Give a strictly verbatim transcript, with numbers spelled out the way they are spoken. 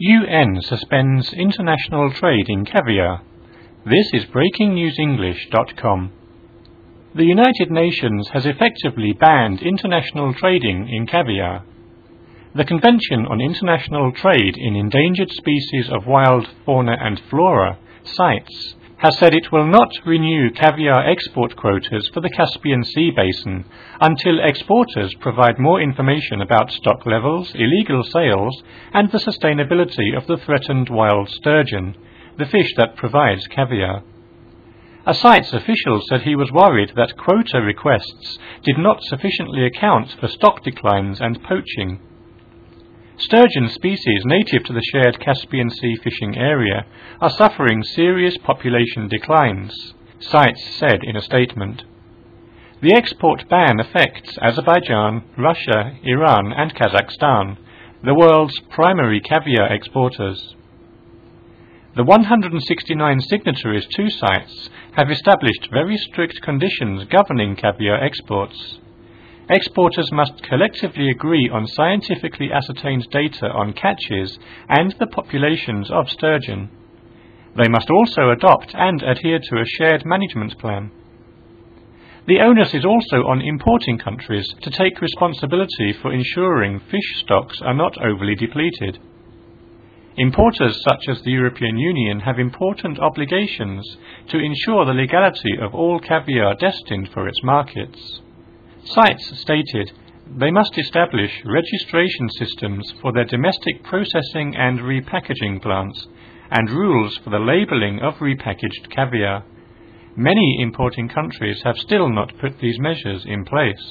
U N suspends international trade in caviar. This is breaking news english dot com. The United Nations has effectively banned international trading in caviar. The Convention on International Trade in Endangered Species of Wild Fauna and Flora, CITES, has said it will not renew caviar export quotas for the Caspian Sea basin until exporters provide more information about stock levels, illegal sales, and the sustainability of the threatened wild sturgeon, the fish that provides caviar. A CITES official said he was worried that quota requests did not sufficiently account for stock declines and poaching. Sturgeon species native to the shared Caspian Sea fishing area are suffering serious population declines, CITES said in a statement. The export ban affects Azerbaijan, Russia, Iran and Kazakhstan, the world's primary caviar exporters. The one hundred sixty-nine signatories to CITES have established very strict conditions governing caviar exports. Exporters must collectively agree on scientifically ascertained data on catches and the populations of sturgeon. They must also adopt and adhere to a shared management plan. The onus is also on importing countries to take responsibility for ensuring fish stocks are not overly depleted. Importers such as the European Union have important obligations to ensure the legality of all caviar destined for its markets. CITES stated they must establish registration systems for their domestic processing and repackaging plants and rules for the labelling of repackaged caviar. Many importing countries have still not put these measures in place.